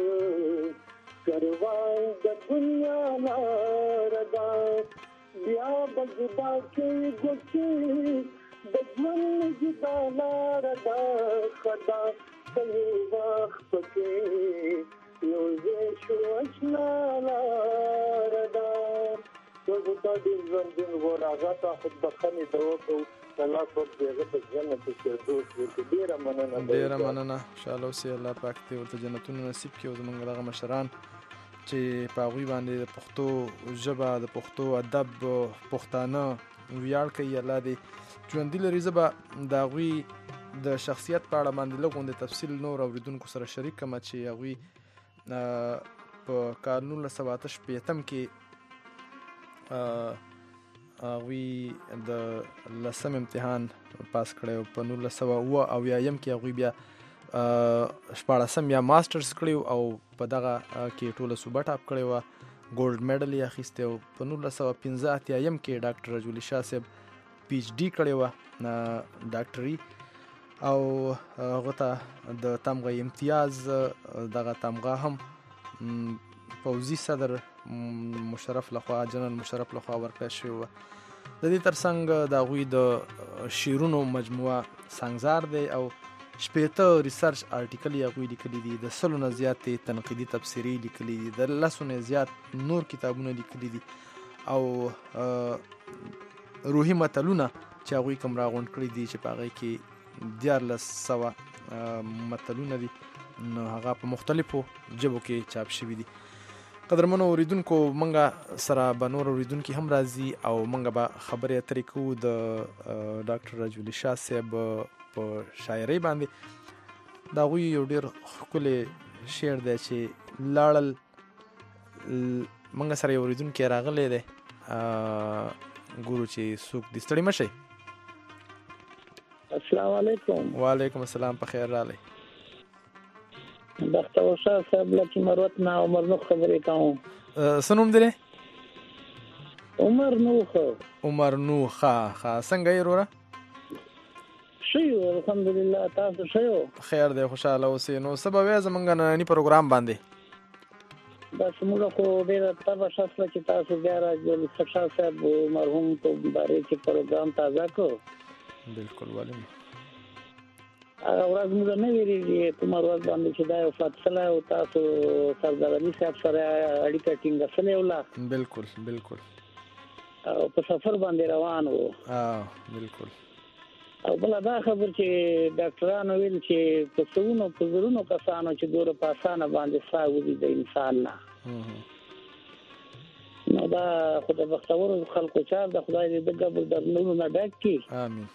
کروان دا دنیا لاردا بیا بجدا کی گچی بجن جدا لاردا خدا کئی وقت کی یو دیشو اشنا لاردا دوزو تا دیر زندون غوراغاتا خود بخنی دوکو الله پاک دیگه په جنت کې دوست ورته ډیره مننه ډیره مننه انشاءالله اوسې الله پاک دې ورته جنتونه نصیب کړي او زموږ دغه مشران چې په هغوی باندې د پښتو ژبه د پښتو ادب پښتانه ویاړ کوي الله دې ژوندي لري. زه به د هغوی د شخصیت په اړه باندې لږ غوندې تفصیل نور اورېدونکو سره شریک کړم چې هغوی په کال نولس سوه اته شپېتم کې هغوی د لسم امتحان پاس کړی په نولس سوه اوه اویایم کې هغوی بیا شپاړسم یا ماسټرز کړی او په دغه کې ټوله صوبه ټاپ کړې وه، ګولډ میډل یې اخیستی او په نولس سوه پنځه اتیایم کې ډاکټر رجب الله شاه صاحب پی ایچ ډي کړې وه ډاکټري، او هغه ته د تمغه امتیاز دغه تمغه هم پوځي صدر مشرف لخوا جنرال مشرف لخوا ورکړی شوې وه. د دې ترڅنګ د هغوی د شعرونو مجموعه سنګزار دی او شپېته ریسرچ آرټیکل یې هغوی لیکلي دي، د سلو نه زیاتې تنقیدي تبصرې لیکلي دي، د لسو نه زیات نور کتابونه لیکلي دي او روحي متلونه چې هغوی کوم راغونډ کړي دي چې په هغې کې دیارلس سوه متلونه دي، نو هغه په مختلفو ژبو کې چاپ شوي دي. قدرمنو اوریدونکو، منګه سره به نور اوریدونکي هم راځي او منګه به خبرې اترې کوو د ډاکټر رجب الله شاه صاحب په شاعرۍ باندې. د هغوی یو ډېر ښکلی شعر دی چې لاړل. منګه سره یو اوریدونکی راغلی دی، ګورو چې څوک دي. ستړي مه شئ. السلام علیکم. وعلیکم السلام، په خیر راغلی. بختور شاه صاحب لکه مروت نه عمر نوح خبرې کوم. څه نوم دی؟ عمر نوح. عمر نوح. ښه ښه، څنګه یې وروره؟ ښه یو الحمدلله، تاسو ښه یو؟ خیر دی، خوشحاله اوسئ. نو څه به وایې زموږ ننني پروګرام باندې؟ بس موږ خو ډېره تبه شوه چې تاسو بیا رجب الله شاه صاحب مرحوم په باره کې پروګرام تازه کړو. بلکل، ولې نه. هغه ورځ موږ نه ویرېږي کومه ورځ باندې چې دا وفات شوی او تاسو سردار علي صاحب سره اړیکه ټینګه شوې وله. بلکل بلکل. او په سفر باندې روان وو. بلکل. او بله دا خبر چې ډاکټرانو ویل چې په سوونو په زرونو کسانو چې دوره په اسانه باندې ساه وځي د انسان نه، نو دا خو د بختورو خلکو چار د خدای دې د قبر د نورو نه ډک کړي. امین.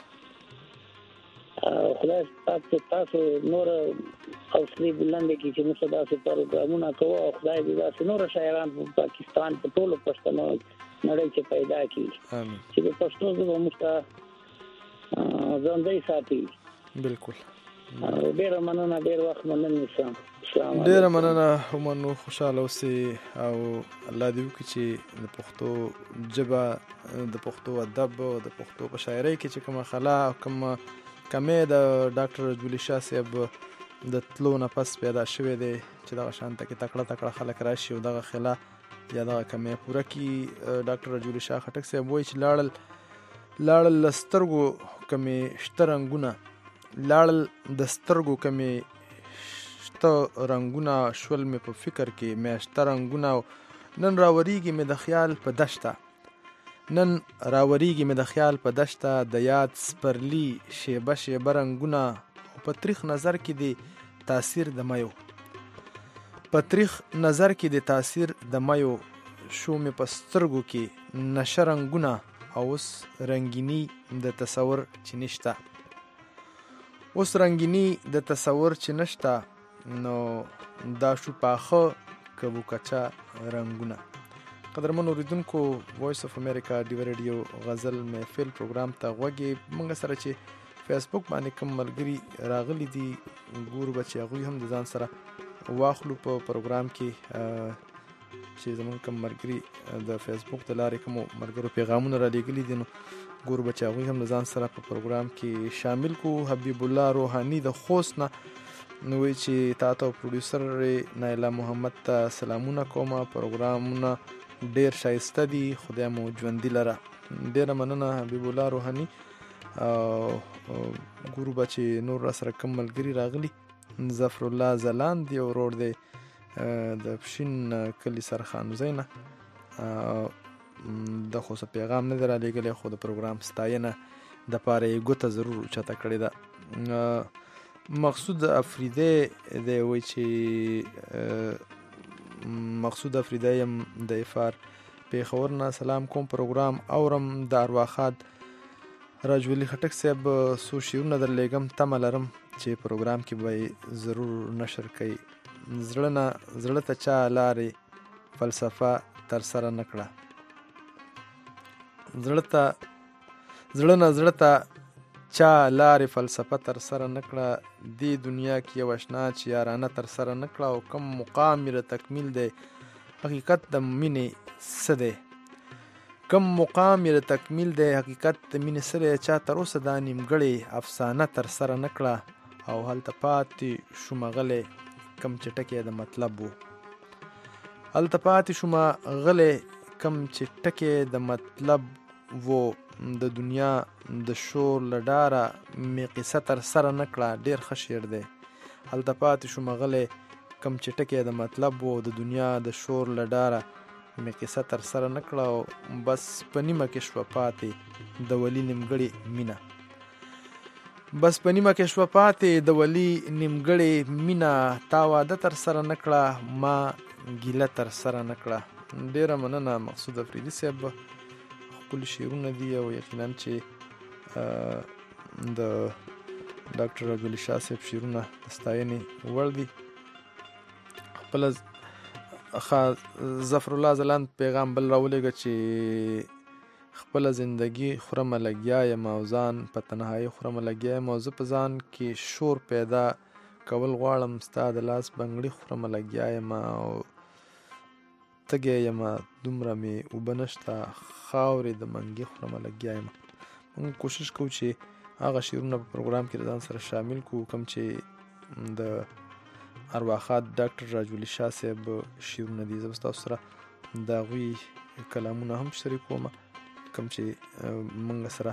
خدای پاک تاسو نور حوصلې بلندې کړي چې موږ داسې پروګرامونه کوو او خدای دې داسې نور شاعران په پاکستان په ټولو پښتنو نړۍ کې پیدا کړي چې د پښتو ژبه موږ ته ژوندۍ ساتي. بلکل. ډېره مننه، ډېر وخت مننه سم. ډېره مننه عمر نوح، خوشحاله اوسئ او الله دې وکړي چې د پښتو ژبه، د پښتو ادب او د پښتو په شاعرۍ کې چې کومه خلا او کومه کمې د ډاکټر رجب الله شاه صاحب د تلو نه پس پیدا شوی دی چې دغه شانته کې تکړه تکړه خلک راشي او دغه خلا یا دغه کمې پوره کړي. ډاکټر رجب الله شاه خټک صاحب وایي چې لاړل لاړل له سترګو کمې شته رنګونه، لاړل د سترګو کمې شته رنګونه، شول مې په فکر کې میاشته رنګونه، نن راوریږي مې د خیال په دشته، نن راوریږي مې د خیال په دشته، د یاد سپرلی شیبه شیبه رنګونه، په تریخ نظر کې دی تاثیر د میو، په تریخ نظر کې دی تاثیر د میو، شو مې په سترګو کې نشه رنګونه، او اوس رنگینی د تصور چې نشته، اوس رنگینی د تصور چې نشته، نو دا شو پاخه کبو کچا رنگونه. قدرمن اوریدونکو، وایس اف امریکا ډیو ریډیو غزل محفل پروګرام ته غوږی. موږ سره چې فیسبوک باندې کوم ملګري راغلي دي ګورو به چې هغوی هم د ځان سره واخلو په پروګرام کې چې زمونږ کوم ملګري د فیسبوک د لارې کومو ملګرو پیغامونه را لیږلي دي، نو ګورو به چې هغوی هم د ځان سره په پروګرام کې شامل کو. حبیب الله روحانی د خوست نه نو وایي چې تا ته پروډیوسر نایله محمد ته سلامونه کومه، پروګرامونه ډیر ښایسته دي، خدای مو ژوندي لره. ډیره مننه حبیب الله روحانی. ګورو به چې نور را سره کوم ملګري راغلي. ظفر الله ځلاند یو ورور دی د پښین کلي سرخانوزۍ نه، د خو څه پیغام نه دی را لېږلی، خو د پروګرام ستاینه دپاره یې ګوته ضرور اوچته کړې ده. مقصود افریدی دی وایي چې مقصود افریدی یم د افار پېښور نه، سلام کوم، پروګرام اورم، د ارواخاد رجب الله خټک صاحب څو شعرونه در لېږم، تمه لرم چې پروګرام کې به ضرور نشر کوي. زړه نه زړه ته چا لارې فلسفه تر سره نه کړه، زړه ته زړه نه زړه ته چا لارې فلسفه تر سره نه کړه، دې دنیا کې یو اشنا چې یارانه تر سره نه کړه، او کم مقام یې تکمیل دی حقیقت د مینې څه دی، کم مقام یې تکمیل دی حقیقت د مینې څه دی، چا تر اوسه دا نیمګړې افسانه تر سره نه کړه، او هلته پاتې شومه غلی کم چې ټکی د مطلب و، هلته پاتې شومه غلی کم چې ټکی د مطلب و، د دنیا د شور له ډاره مې قصه تر سره نه کړه، ډېر ښه شعر دی، هلته پاتې شومه غلی کم چې ټکی د مطلب و، د دنیا د شور له ډاره مې قصه تر سره نه کړه، او بس په نیمه کې شوه پاتې د ولی نیمګړې مینه، بس په نیمه کې شوه پاتې د ولی نیمګړې مینه، تا واده تر سره نه کړه ما ګیله تر سره نه کړه. ډېره مننه مقصود افریدي صاحب، ښکلي شعرونه دي او یقینا چې د ډاکټر راجولي شاه صاحب شعرونه د ستاینې وړ دي. خپله ظفر الله ځلاند پیغام بل راولېږه چې خپله زندگی خورمه لګیا یم او ځان په تنهایي خورمه لګیا یم، او زه په ځان کې شور پیدا کول غواړم، ستا د لاس بنګړي خورمه لګیا یم او تږی یم دومره مې اوبه نشته خاورې د منګي خورمه لګیا یم. موږ کوشش کوو چې هغه شعرونه په پروګرام کې د ځان سره شامل کړو کوم چې د ارواښاد ډاکټر راجولي شاه صاحب شعرونه دي. زه به ستاسو سره د هغوی کلامونه هم شریکوم کوم چې موږ سره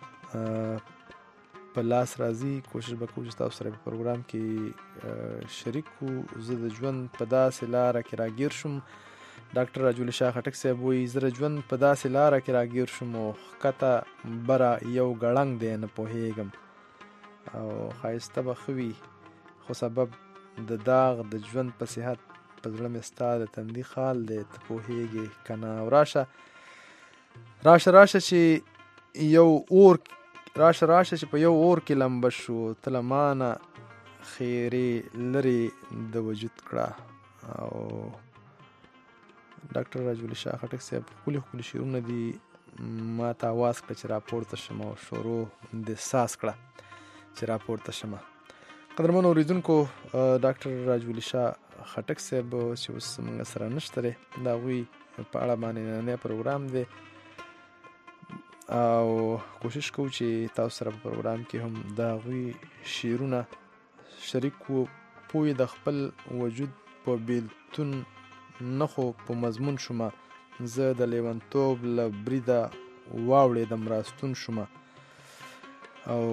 په لاس راځي. کوشش به کوو چې تاسو سره په پروګرام کې شریک کړو. زه د ژوند په داسې لاره کې راګیر شوم، ډاکټر راجولي شاه خټک صاحب وایي زه د ژوند په داسې لاره کې راګیر شوم او ښکته بره یو ګړنګ دی نه پوهېږم، او ښایسته به ښه وي خو سبب د داغ د ژوند په صحت په زړه مې ستا د تندي خال دی ته پوهېږې که نه. او راشه راشه راشه چې یو اور راشه راشه چې په یو اور کې لمبه شو، ته له مانه خیرې لرې د وجود کړه. او ډاکټر راجولي شاه خټک صاحب ښکلي ښکلي شعرونه دي، ما ته آواز کړه چې راپورته شم او شروع د ساز کړه چې راپورته شم. قدرمنو اورېدونکو، ډاکټر راجولي شاه خټک صاحب چې اوس موږ سره نشته دی، د هغوی په اړه باندې نننی پروګرام دی او کوشش کوو چې تاسو سره په پروګرام کې هم د هغوی شعرونه شریک کړو. پوی د خپل وجود په بیلتون نه خو په مضمون شومه، زه د لیونتوب له بریده واوړېدم راستون شومه، او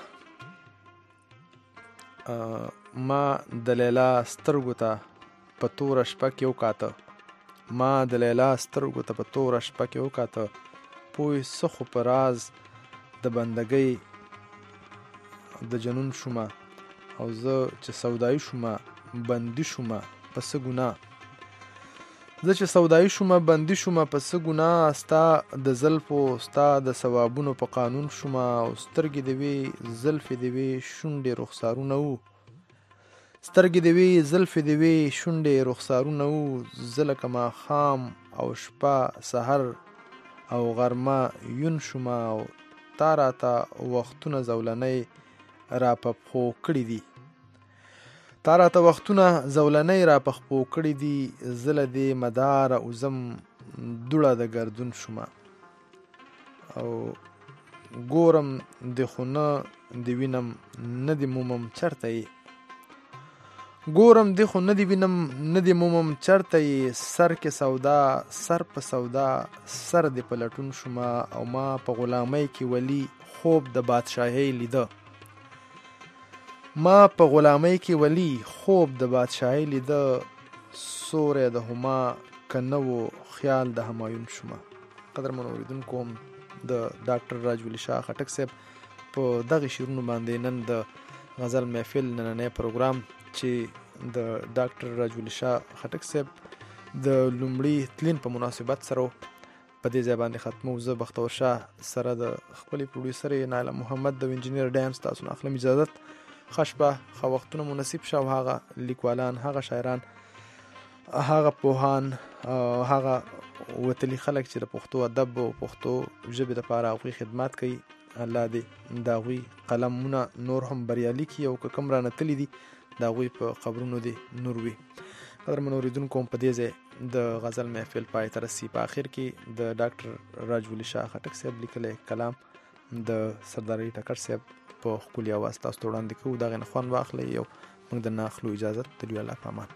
ما د لیلا سترګو ته په توره شپه کې وکاته ما د لیلا سترګو ته په توره شپه کې وکاته پوی څه خو په راز د بندګۍ د جنون شومه، او زه چې سودایي شومه بندي شومه په څه ګناه زه چې سودایي شومه بندي شومه په څه ګناه، ستا د زلفو ستا د ثوابونو په قانون شومه، او سترګې دې وي زلفې دې وي شونډې رخسارونه وو سترګې دې وي زلفې دې وي شونډې رخسارونه وو، زه لکه ماښام او شپه سحر او غرمه یون شومه، او تا راته وختونه زولنۍ را په پښو کړي دي تا راته وختونه زولنۍ را په خپو کړي دي، زه له دې مداره اوزم دوړه د ګردون شومه، او ګورم د خو نه د وینم نه د مومم چرته یې ګورم د خو نه د وینم نه د مومم چرته یې، سر کې سودا سر په سودا سر د پلټون شومه، او ما په غلامۍ کې ولی خوب د بادشاهۍ لیده ما په غلامۍ کې ولی خوب د بادشاهۍ لیده، سوری د هما که نه و خیال د همایون شومه. قدرمنو اورېدونکو، د ډاکټر راجولي شاه خټک صاحب په دغې شعرونو باندې نن د غزل محفل نننی پروګرام چې د ډاکټر راجولي شاه خټک صاحب د لومړي تلین په مناسبت سره په دې ځای باندې ختمو. زه بختور شاه سره د خپلې پروډیوسرې نایله محمد د انجینیر ډیمز تاسو نه اخلم اجازت. ښه شپه، ښه وختونه مو نصیب شه، او هغه لیکوالان هغه شاعران هغه پوهان هغه وتلی خلک چې د پښتو ادب او پښتو ژبې لپاره هغوی خدمات کوي، الله دې د هغوی قلمونه نور هم بریالي کړي او که کوم رانتلي دي د هغوی په قبرونو دې نور وي. قدرمنو اورېدونکو په دې ځای د غزل محفل پای ته رسي. په آخر کې د ډاکټر راجولي شاه خټک صاحب لیکلی کلام د سردار علي ټکر صاحب په ښکلي اواز تاسو ته وړاندې کوو. د هغې نه خوند واخلئ او موږ درنه اخلو اجازت. د لوی الله په امان.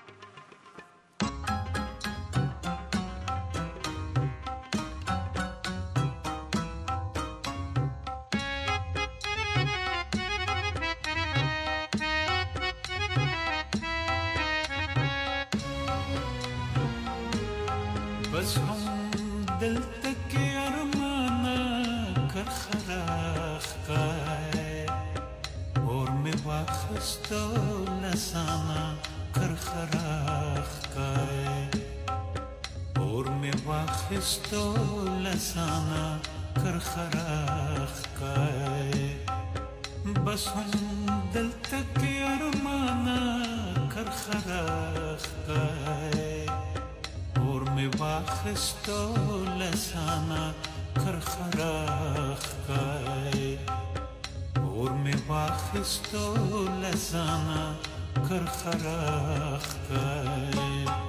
बस हम दिल तक अरमाना कर खराख का है और मैं वाखस्तो लसाना कर खराख का है और मैं वाखस्तो लसाना कर खराख का है बस हम दिल तक अरमाना कर खराख का है और मैं वाखस्तो लसाना कर खराख का है और मैं वाखस्तो लसाना कर खराख का है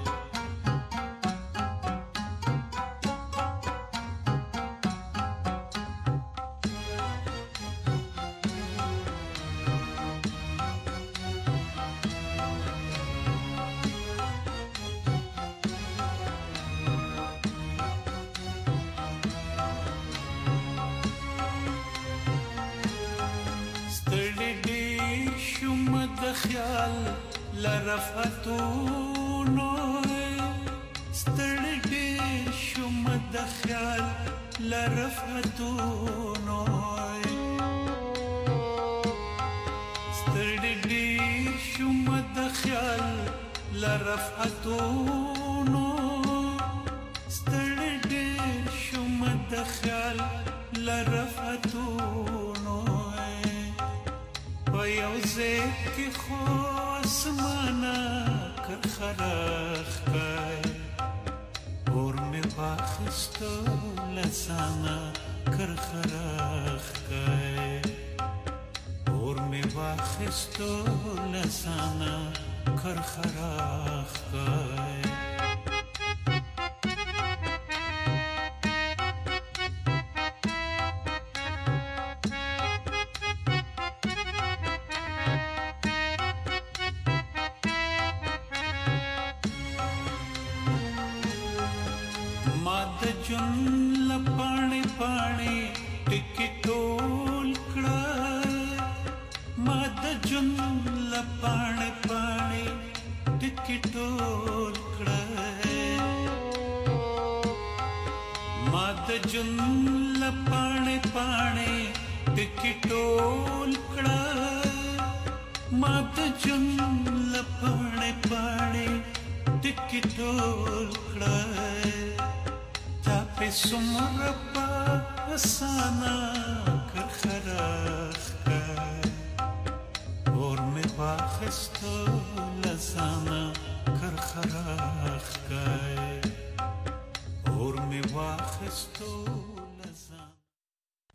لرفتونو ستړي شوم د خیال لرفتونو ستړي شوم د خیال لرفتونو ستړي شوم د خیال لرفتونو په یو ځای کې خو आसमाना कर खराख काय और मैं वाखस्तो लसाना कर खराख काय और मैं वाखस्तो लसाना कर खराख काय जुन लपाणे पाणे टिकटोल कड़ा मद जुन लपाणे पाणे टिकटोल कड़ा मद जुन लपाणे पाणे टिकटोल कड़ा मद जुन लपाणे पाणे टिकटोल कड़ा पे सुमर पासाना कर खराख का और मैं वाखस्तो लसाना कर खराख का और मैं वाखस्तो